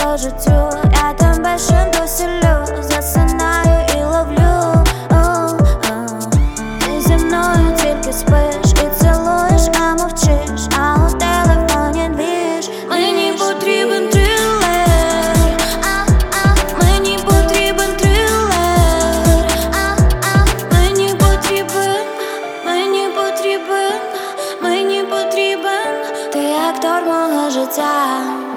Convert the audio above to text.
по життю. Я тебе ще доселю, засинаю і ловлю. Ти зі мною тільки спиш і цілуєш, а мовчиш, а у телефоні двіж. Мені потрібен трилер, мені потрібен трилер, мені потрібен, мені потрібен, мені потрібен. Ти актор мого життя.